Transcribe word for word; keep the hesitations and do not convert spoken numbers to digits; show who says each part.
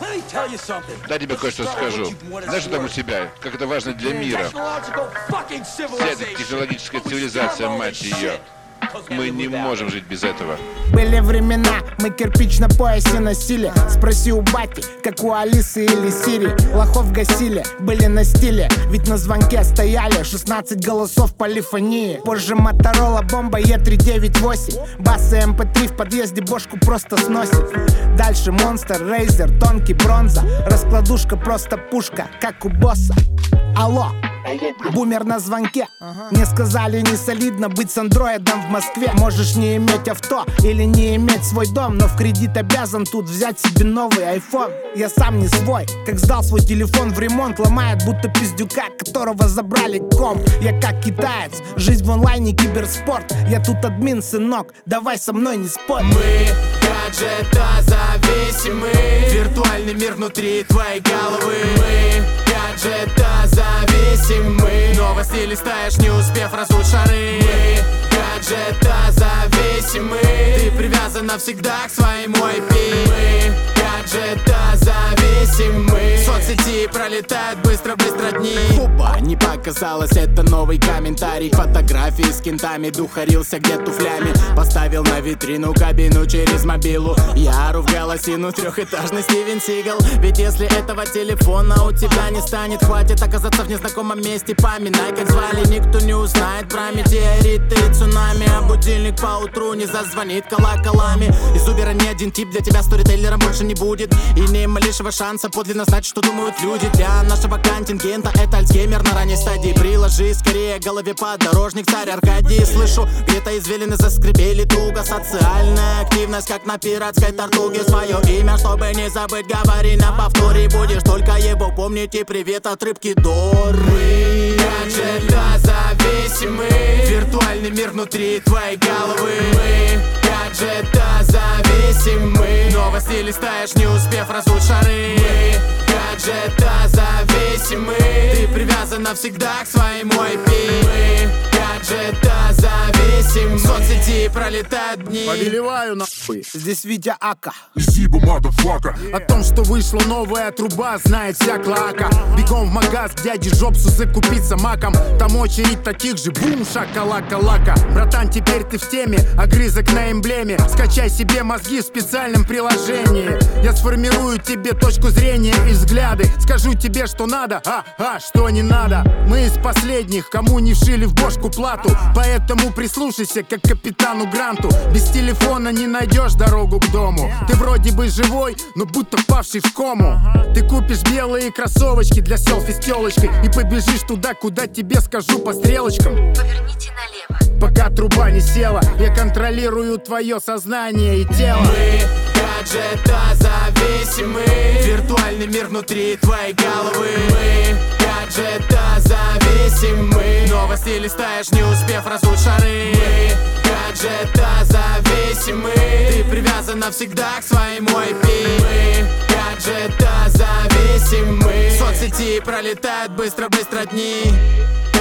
Speaker 1: Дай тебе кое-что скажу. Знаешь, что там у тебя? Как это важно для мира? Вся эта технологическая цивилизация, мать ее. Мы не можем жить без этого.
Speaker 2: Были времена, мы кирпич на поясе носили. Спроси у бати, как у Алисы или Сири. Лохов гасили, были на стиле. Ведь на звонке стояли шестнадцать голосов полифонии. Позже Моторола, бомба Е три девять восемь. Бас и эм пэ три в подъезде бошку просто сносит. Дальше Монстр, Рейзер, тонкий, бронза. Раскладушка просто пушка, как у босса. Алло, бумер на звонке. Мне сказали, не солидно быть с андроидом в Москве. Можешь не иметь авто или не иметь свой дом, но в кредит обязан тут взять себе новый айфон. Я сам не свой, как сдал свой телефон в ремонт. Ломает будто пиздюка, которого забрали комп. Я как китаец, жизнь в онлайне, киберспорт. Я тут админ, сынок, давай со мной не спорь.
Speaker 3: Мы гаджета зависимы. Виртуальный мир внутри твоей головы. Мы гаджета зависимы. Новости листаешь, не успев разуть шары. Мы гаджета зависимы. Ты привязан навсегда к своему ай пи. Мы гаджета зависимы. Соцсети пролетают быстро-быстро дни. Опа, не показалось, это новый комментарий. Фотографии с кентами, духарился где туфлями. Поставил на витрину кабину через мобилу. Я ору в голосину, трехэтажный Стивен Сигал. Ведь если этого телефона у тебя не станет, хватит оказаться в незнакомом месте. Поминай, как звали, никто не узнает про метеориты и цунами. А будильник по утру не зазвонит колоколами. Из Убера ни один тип для тебя сторителлером больше не будет. И не малейшего шанса подлинно знать, что думают люди. Для нашего контингента это альцгеймер на ранней стадии. Приложи скорее голове подорожник, царь Аркадий. Слышу, где-то извилины заскрипели туго. Социальная активность, как на пиратской тартуге. Свое имя, чтобы не забыть, говори на повторе. Будешь только его помнить, и привет от рыбки Доры. Мы гаджета зависимы. Виртуальный мир внутри твоей головы. Мы гаджета зависимы. Новости листаешь, не успев разуть шары. Мы гаджета зависимы. Ты привязан навсегда к своему ай пи. Мы гаджета зависимы. Соцсети пролетают дни.
Speaker 4: Повелеваю нахуй.
Speaker 2: Здесь Витя Ака.
Speaker 5: Зиба, мадафака.
Speaker 4: О том, что вышла новая труба, знает вся клака. Бегом в магаз к дяде Джобсу закупиться маком. Там очередь таких же, бум, шакалака-лака. Братан, теперь ты в теме, огрызок на эмблеме. Скачай себе мозги в специальном приложении. Я сформирую тебе точку зрения и взгляды. Скажу тебе, что надо, а, а, что не надо. Мы из последних, кому не вшили в бошку плату. Поэтому прислушайся, как капитану Гранту. Без телефона не найдешь дорогу к дому. Ты вроде бы живой, но будто впавший в кому. Ты купишь белые кроссовочки для селфи с телочкой и побежишь туда, куда тебе скажу по стрелочкам.
Speaker 6: Поверните налево.
Speaker 4: Пока труба не села, я контролирую твое сознание и тело.
Speaker 3: Мы гаджета зависимы. Виртуальный мир внутри твоей головы. Мы гаджета зависимы. Новости листаешь, не успев разуть шары. Мы гаджета зависимы. Ты привязан навсегда к своему ай пи. Мы гаджета зависимы. Соцсети пролетают быстро-быстро дни.